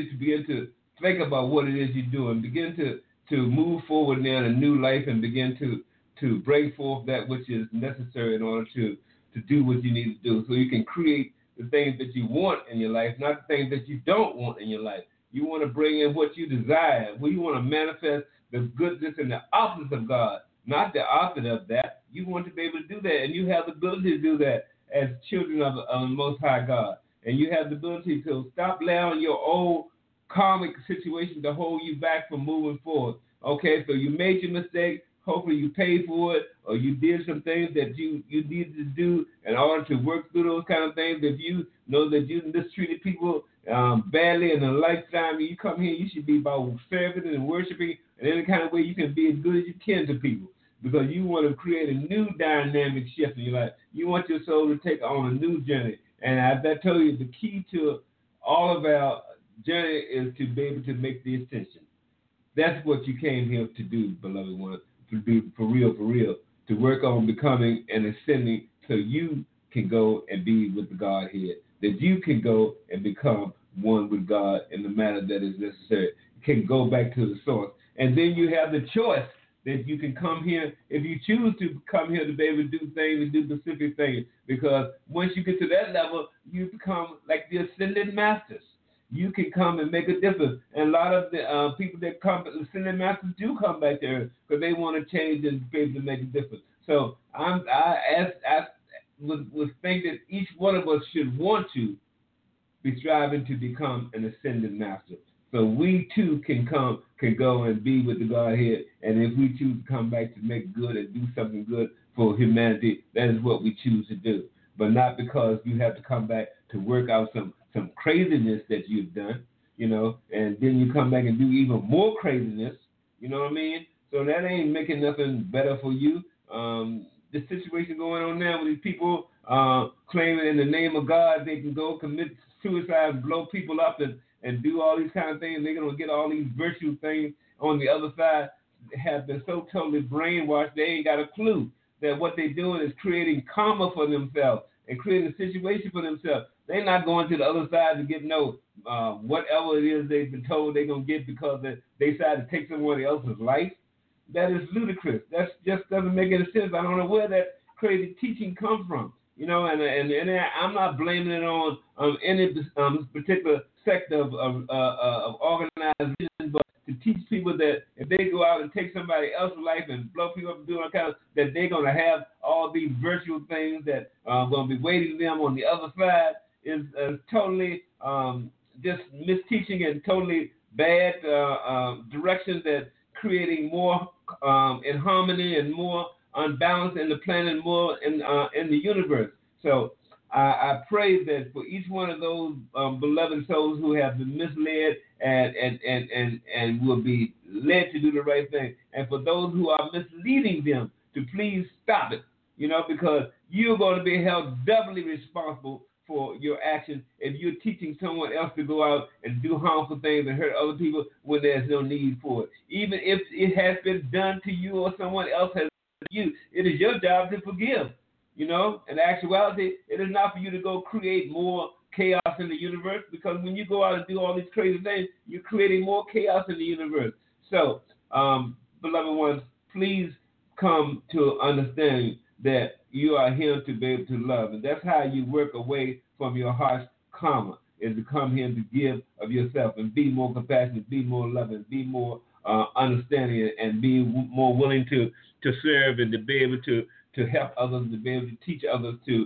to think about what it is you're doing. Begin to move forward now in a new life and begin to bring forth that which is necessary in order to do what you need to do, so you can create the things that you want in your life, not the things that you don't want in your life. You want to bring in what you desire. Well, you want to manifest the goodness and the opposite of God, not the opposite of that. You want to be able to do that, and you have the ability to do that as children of the Most High God. And you have the ability to stop allowing your old karmic situation to hold you back from moving forward. Okay, so you made your mistake. Hopefully you paid for it, or you did some things that you needed to do in order to work through those kind of things. If you know that you mistreated people badly in a lifetime, you come here, you should be about serving and worshiping in any kind of way you can be as good as you can to people, because you want to create a new dynamic shift in your life. You want your soul to take on a new journey. And as I told you, the key to all of our journey is to be able to make the ascension. That's what you came here to do, beloved one. To do for real, to work on becoming and ascending, so you can go and be with the Godhead, that you can go and become one with God in the manner that is necessary. You can go back to the source. And then you have the choice that you can come here, if you choose to come here, to be able to do things and do specific things, because once you get to that level, you become like the ascended masters. You can come and make a difference. And a lot of the people that come, the ascended masters do come back to Earth because they want to change and be able to make a difference. So I would think that each one of us should want to be striving to become an ascended master. So we too can go and be with the Godhead. And if we choose to come back to make good and do something good for humanity, that is what we choose to do. But not because you have to come back to work out some craziness that you've done. and then you come back and do even more craziness, you know what I mean? So that ain't making nothing better for you. The situation going on now with these people claiming in the name of God they can go commit suicide, blow people up, and do all these kind of things. They're going to get all these virtue things on the other side. Have been so totally brainwashed, they ain't got a clue that what they're doing is creating karma for themselves and creating a situation for themselves. They're not going to the other side to get no whatever it is they've been told they're going to get because they decided to take somebody else's life. That is ludicrous. That just doesn't make any sense. I don't know where that crazy teaching comes from. And I'm not blaming it on any particular sect of organized religion, but to teach people that if they go out and take somebody else's life and blow people up and do all kinds of, that they're going to have all these virtual things that are going to be waiting for them on the other side is totally just misteaching and totally bad directions that creating more inharmony and more unbalance in the planet, more in the universe. So I pray that for each one of those beloved souls who have been misled and will be led to do the right thing, and for those who are misleading them, to please stop it, because you're going to be held doubly responsible for your actions if you're teaching someone else to go out and do harmful things and hurt other people when there's no need for it. Even if it has been done to you or someone else has done to you, it is your job to forgive. In actuality, it is not for you to go create more chaos in the universe, because when you go out and do all these crazy things, you're creating more chaos in the universe. So, beloved ones, please come to understand that you are here to be able to love. And that's how you work away from your harsh karma, is to come here to give of yourself and be more compassionate, be more loving, be more understanding, and be more willing to serve and to be able to help others, to be able to teach others to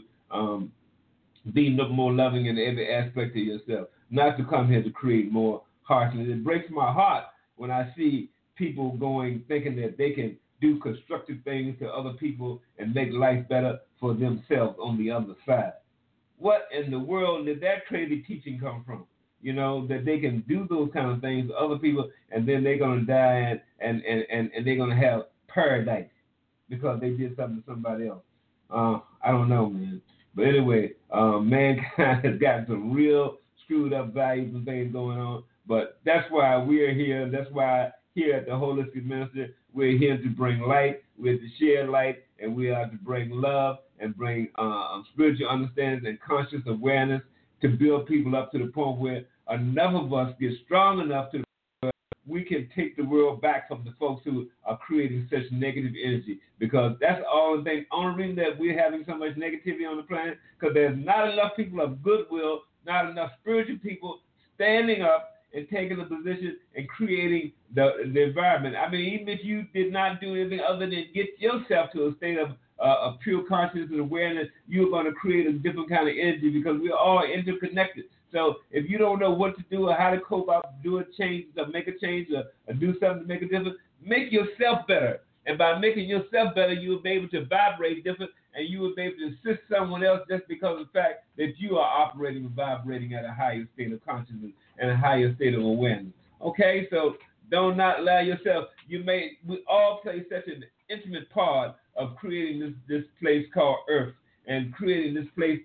be more loving in every aspect of yourself, not to come here to create more harshness. It breaks my heart when I see people thinking that they can do constructive things to other people and make life better for themselves on the other side. What in the world did that crazy teaching come from? That they can do those kind of things to other people, and then they're going to die and they're going to have paradise because they did something to somebody else. I don't know, man. But anyway, mankind has gotten some real screwed up values and things going on. But that's why we're here. That's why here at the Holistic Ministry, we're here to bring light, we're to share light, and we are to bring love and bring spiritual understanding and conscious awareness to build people up to the point where enough of us get strong enough to we can take the world back from the folks who are creating such negative energy, because that's all the thing. Only reason that we're having so much negativity on the planet, because there's not enough people of goodwill, not enough spiritual people standing up and taking a position and creating the environment. I mean, even if you did not do anything other than get yourself to a state of pure consciousness and awareness, you're going to create a different kind of energy, because we're all interconnected. So if you don't know what to do or how to cope up, do a change, or make a change, or do something to make a difference, make yourself better. And by making yourself better, you will be able to vibrate different, and you will be able to assist someone else just because of the fact that you are operating and vibrating at a higher state of consciousness and a higher state of awareness. Okay, so don't not allow yourself. We all play such an intimate part of creating this place called Earth, and creating this place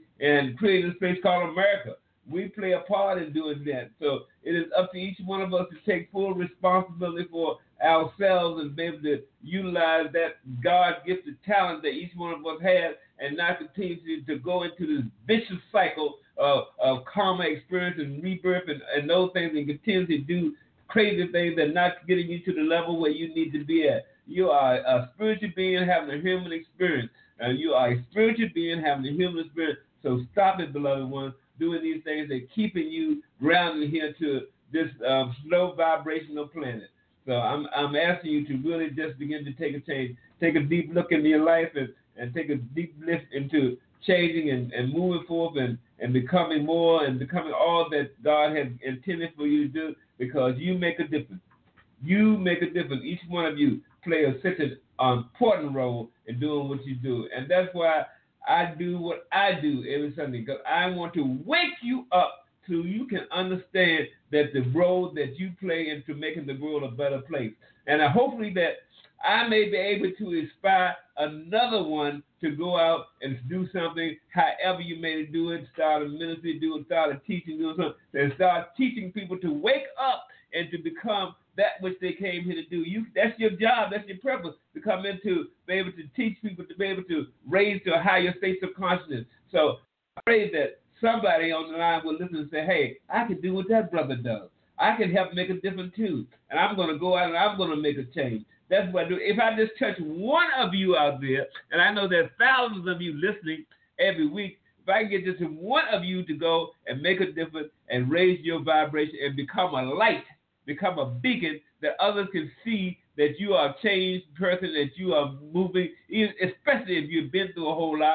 called America. We play a part in doing that. So it is up to each one of us to take full responsibility for ourselves and be able to utilize that God-gifted talent that each one of us has, and not continue to go into this vicious cycle of karma experience and rebirth and those things, and continue to do crazy things that are not getting you to the level where you need to be at. You are a spiritual being having a human experience. You are a spiritual being having a human experience. So stop it, beloved ones, doing these things that keeping you grounded here to this slow vibrational planet. So I'm asking you to really just begin to take a change, take a deep look into your life, and take a deep lift into changing and moving forward and becoming more and becoming all that God has intended for you to do, because you make a difference. You make a difference. Each one of you play such an important role in doing what you do. And that's why I do what I do every Sunday, because I want to wake you up so you can understand that the role that you play into making the world a better place. And hopefully that I may be able to inspire another one to go out and do something, however you may do it, start a ministry, start a teaching, do something, and start teaching people to wake up and to become that which they came here to do. That's your job, that's your purpose, to come in to be able to teach people, to be able to raise to a higher state of consciousness. So I pray that somebody on the line will listen and say, hey, I can do what that brother does. I can help make a difference too. And I'm going to go out and I'm going to make a change. That's what I do. If I just touch one of you out there, and I know there's thousands of you listening every week, if I can get just one of you to go and make a difference and raise your vibration and become a light, become a beacon that others can see that you are a changed person, that you are moving, especially if you've been through a whole lot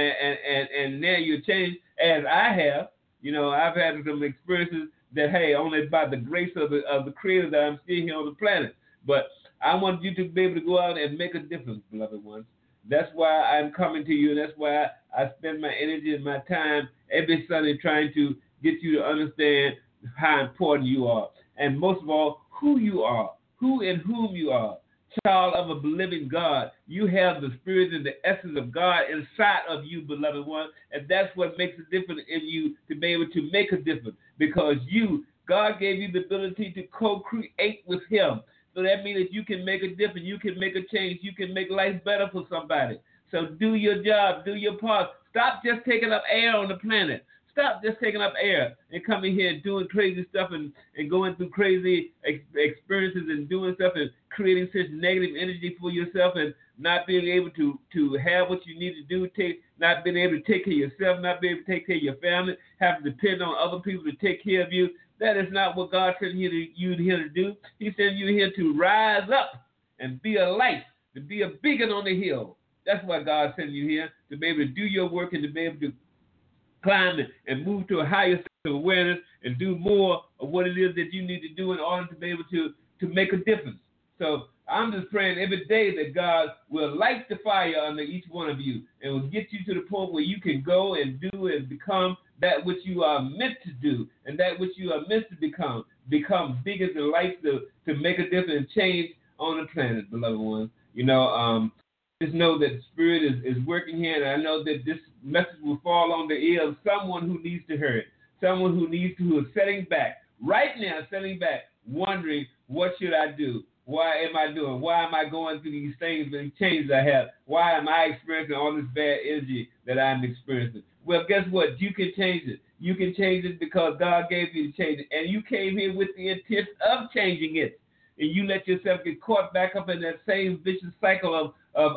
and now you're changed, as I have. You know, I've had some experiences that, hey, only by the grace of the Creator that I'm still here on the planet. But I want you to be able to go out and make a difference, beloved ones. That's why I'm coming to you, and that's why I spend my energy and my time every Sunday trying to get you to understand how important you are. And most of all, who you are, who and whom you are. Child of a living God. You have the spirit and the essence of God inside of you, beloved one, and that's what makes a difference in you to be able to make a difference, because God gave you the ability to co-create with Him. So that means that you can make a difference, you can make a change, you can make life better for somebody. So do your job, do your part. Stop just taking up air on the planet. Stop just taking up air and coming here and doing crazy stuff and going through crazy experiences and doing stuff and creating such negative energy for yourself and not being able to have what you need to do, not being able to take care of yourself, not being able to take care of your family, have to depend on other people to take care of you. That is not what God sent you here to do. He sent you here to rise up and be a light, to be a beacon on the hill. That's why God sent you here, to be able to do your work and to be able to climb and move to a higher state of awareness and do more of what it is that you need to do in order to be able to make a difference. So I'm just praying every day that God will light the fire under each one of you and will get you to the point where you can go and do and become that which you are meant to do and that which you are meant to become bigger than life to make a difference and change on the planet, beloved ones. You know, just know that the Spirit is working here, and I know that this message will fall on the ear of someone who needs to hear it, someone who is sitting back, right now sitting back, wondering, what should I do? Why am I doing? Why am I going through these things and changes I have? Why am I experiencing all this bad energy that I'm experiencing? Well, guess what? You can change it. You can change it because God gave you to change it, and you came here with the intent of changing it, and you let yourself get caught back up in that same vicious cycle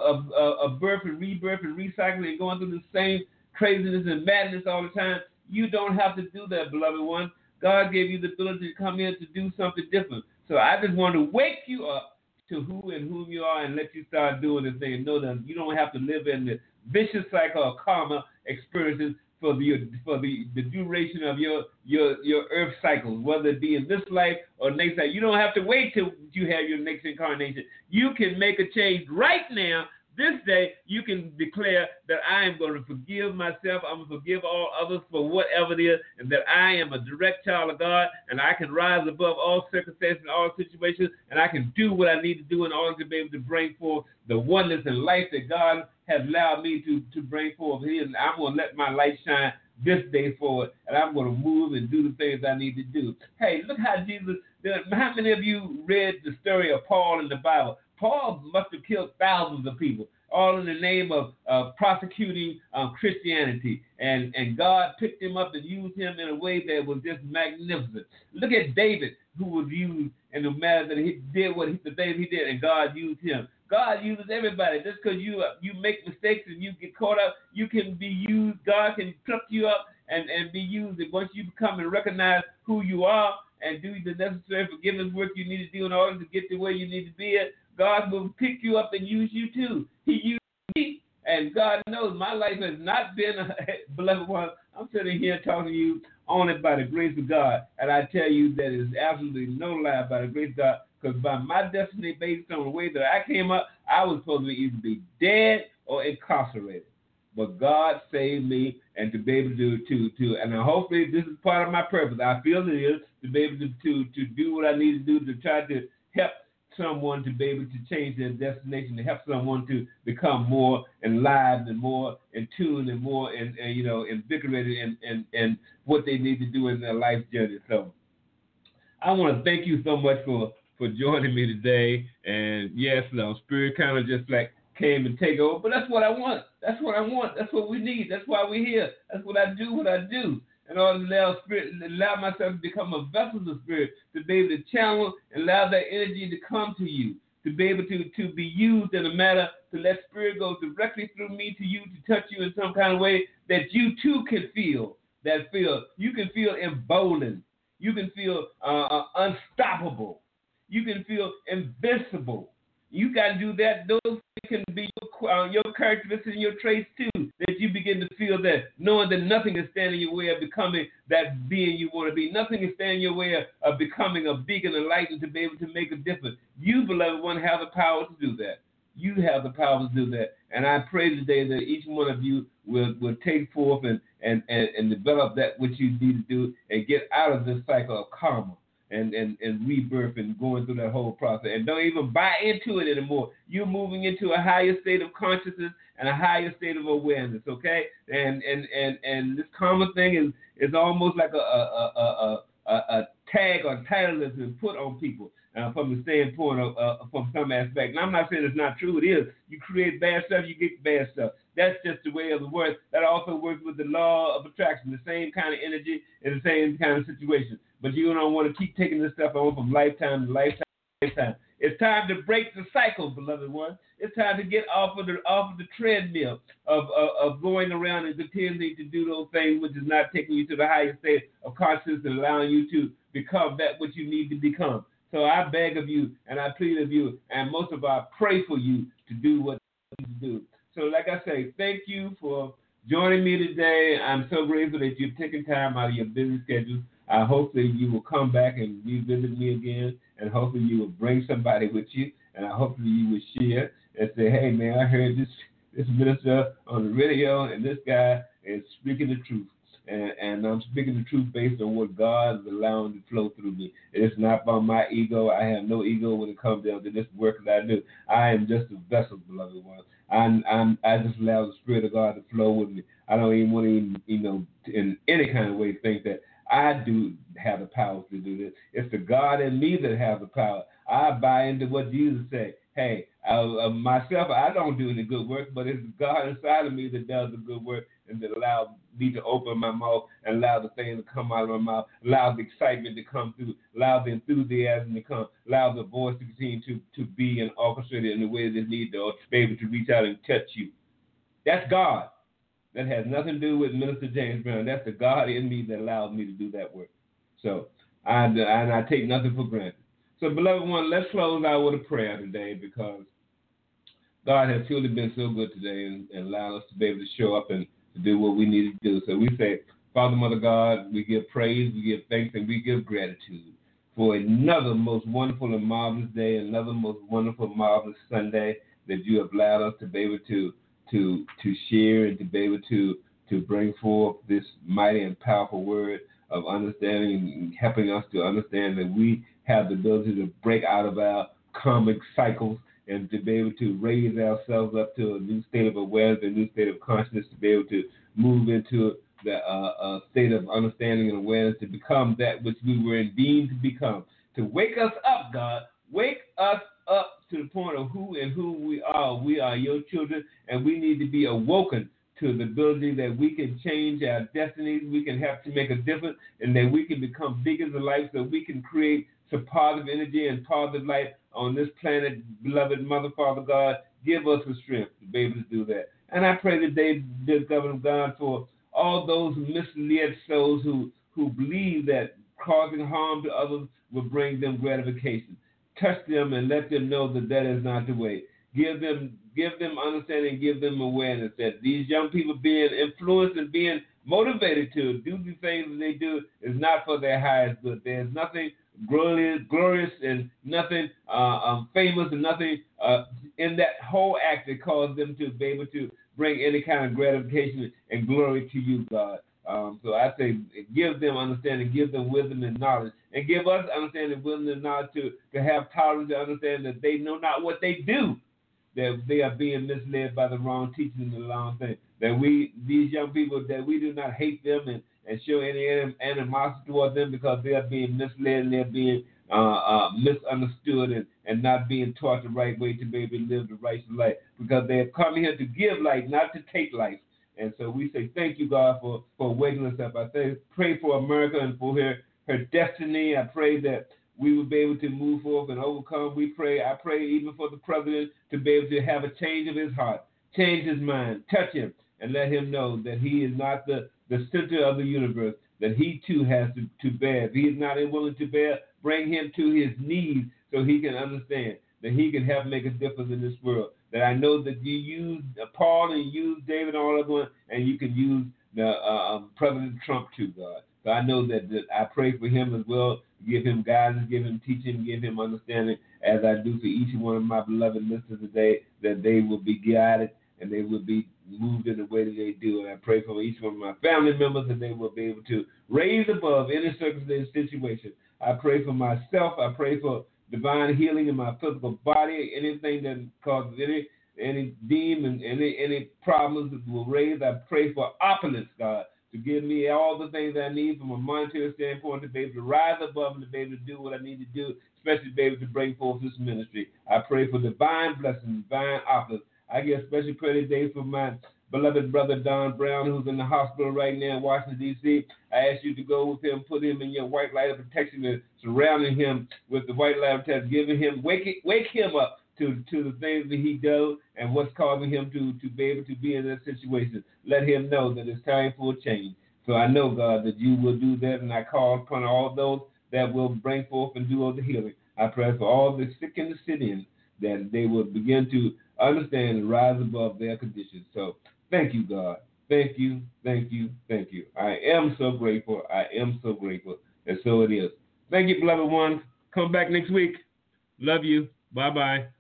of birth and rebirth and recycling and going through the same craziness and madness all the time. You don't have to do that, beloved one. God gave you the ability to come in to do something different. So I just want to wake you up to who and whom you are and let you start doing this thing. Know that you don't have to live in the vicious cycle of karma experiences for the duration of your earth cycles, whether it be in this life or next life. You don't have to wait till you have your next incarnation. You can make a change right now. This day, you can declare that I am going to forgive myself, I'm going to forgive all others for whatever it is, and that I am a direct child of God, and I can rise above all circumstances and all situations, and I can do what I need to do in order to be able to bring forth the oneness and life that God has allowed me to bring forth. And I'm going to let my light shine this day forward, and I'm going to move and do the things I need to do. Hey, look how Jesus did. How many of you read the story of Paul in the Bible? Paul must have killed thousands of people, all in the name of prosecuting Christianity. And God picked him up and used him in a way that was just magnificent. Look at David, who was used in the matter that he did the things he did, and God used him. God uses everybody. Just because you make mistakes and you get caught up, you can be used. God can pluck you up and be used. And once you become and recognize who you are and do the necessary forgiveness work you need to do in order to get to where you need to be at, God will pick you up and use you too. He used me, and God knows my life has not been beloved one. I'm sitting here talking to you only by the grace of God, and I tell you that is absolutely no lie by the grace of God, because by my destiny, based on the way that I came up, I was supposed to either be dead or incarcerated. but God saved me, and to be able to and hopefully this is part of my purpose. I feel it is to be able to do what I need to do to try to help someone to be able to change their destination, to help someone to become more enlivened and more in tune and more invigorated in what they need to do in their life journey. So I want to thank you so much for joining me today. And yes, Spirit kind of just like came and take over, but that's what I want. That's what I want. That's what we need. That's why we're here. That's what I do. In order to allow myself to become a vessel of the Spirit, to be able to channel and allow that energy to come to you, to be able to be used in a manner to let Spirit go directly through me to you, to touch you in some kind of way that you too can feel that feel. You can feel emboldened. You can feel unstoppable. You can feel invincible. You got to do that. Those can be your characteristics and your traits too, that you begin to feel that, knowing that nothing is standing in your way of becoming that being you want to be. Nothing is standing in your way of becoming a beacon of light and to be able to make a difference. You, beloved one, have the power to do that. You have the power to do that. And I pray today that each one of you will take forth and develop that which you need to do and get out of this cycle of karma and rebirth and going through that whole process. And don't even buy into it anymore. You're moving into a higher state of consciousness and a higher state of awareness, okay? And this karma thing is almost like a tag or title that's been put on people. From the standpoint of from some aspect. And I'm not saying it's not true. It is. You create bad stuff, you get bad stuff. That's just the way of the world. That also works with the law of attraction, the same kind of energy and the same kind of situation. But you don't want to keep taking this stuff on from lifetime to lifetime to lifetime. It's time to break the cycle, beloved one. It's time to get off of the treadmill of going around and continuing to do those things which is not taking you to the highest state of consciousness and allowing you to become that which you need to become. So I beg of you, and I plead of you, and most of all, I pray for you to do what you need to do. So like I say, thank you for joining me today. I'm so grateful that you've taken time out of your busy schedule. Hopefully you will come back and revisit me again, and hopefully you will bring somebody with you, and hopefully you will share and say, hey, man, I heard this minister on the radio, and this guy is speaking the truth. And I'm speaking the truth based on what God is allowing to flow through me. It's not about my ego. I have no ego when it comes down to this work that I do. I am just a vessel, beloved one. I just allow the Spirit of God to flow with me. I don't even want to, in any kind of way think that I do have the power to do this. It's the God in me that has the power. I buy into what Jesus said. Hey, myself, I don't do any good work, but it's God inside of me that does the good work and that allows me to open my mouth and allow the thing to come out of my mouth, allow the excitement to come through, allow the enthusiasm to come, allow the voice to continue to be and orchestrated in the way that it needs to be able to reach out and touch you. That's God. That has nothing to do with Minister James Brown. That's the God in me that allows me to do that work. So, and I take nothing for granted. So, beloved one, let's close out with a prayer today because God has truly been so good today and allowed us to be able to show up and to do what we need to do. So we say, Father, Mother God, we give praise, we give thanks, and we give gratitude for another most wonderful and marvelous day, another most wonderful, marvelous Sunday that you have allowed us to be able to share and to be able to bring forth this mighty and powerful word of understanding and helping us to understand that we have the ability to break out of our karmic cycles and to be able to raise ourselves up to a new state of awareness, a new state of consciousness, to be able to move into the state of understanding and awareness, to become that which we were indeed to become. To wake us up, God. Wake us up to the point of who and who we are. We are your children, and we need to be awoken to the ability that we can change our destinies, we can have to make a difference, and that we can become bigger than life so we can create some positive energy and positive light on this planet. Beloved Mother, Father God, give us the strength to be able to do that. And I pray today, dear Governor God, for all those misled souls who believe that causing harm to others will bring them gratification. Touch them and let them know that that is not the way. Give them understanding, give them awareness that these young people being influenced and being motivated to do the things that they do is not for their highest good. There's nothing glorious and nothing famous and nothing in that whole act that caused them to be able to bring any kind of gratification and glory to you, God. So I say, give them understanding, give them wisdom and knowledge, and give us understanding, wisdom and knowledge to have tolerance to understand that they know not what they do, that they are being misled by the wrong teaching and the wrong thing. That these young people, that we do not hate them and show any animosity toward them because they are being misled and they're being misunderstood and not being taught the right way to be able to live the righteous life, because they have come here to give life, not to take life. And so we say thank you, God, for waking us up. I pray for America and for her destiny. I pray that we will be able to move forward and overcome. I pray even for the president to be able to have a change of his heart, change his mind, touch him, and let him know that he is not the center of the universe, that he too has to bear. If he is not willing to bear, bring him to his knees so he can understand that he can help make a difference in this world. That I know that you use Paul and you use David and all of them, and you can use President Trump too, God. So I know that I pray for him as well, give him guidance, give him teaching, give him understanding, as I do for each one of my beloved listeners today, that they will be guided and they will be moved in the way that they do. And I pray for each one of my family members that they will be able to raise above any circumstance situation. I pray for myself. I pray for divine healing in my physical body. Anything that causes any demon, any problems that will raise, I pray for opulence, God, to give me all the things I need from a monetary standpoint to be able to rise above and to be able to do what I need to do, especially to be able to bring forth this ministry. I pray for divine blessings, divine opulence. I give special prayer today for my beloved brother Don Brown, who's in the hospital right now in Washington, D.C. I ask you to go with him, put him in your white light of protection, and surrounding him with the white light of protection, giving him, wake him up to the things that he does and what's causing him to be able to be in that situation. Let him know that it's time for a change. So I know, God, that you will do that, and I call upon all those that will bring forth and do all the healing. I pray for all the sick in the city, that they will begin to understand and rise above their conditions. So thank you, God. Thank you, thank you, thank you. I am so grateful. I am so grateful. And so it is. Thank you, beloved ones. Come back next week. Love you. Bye-bye.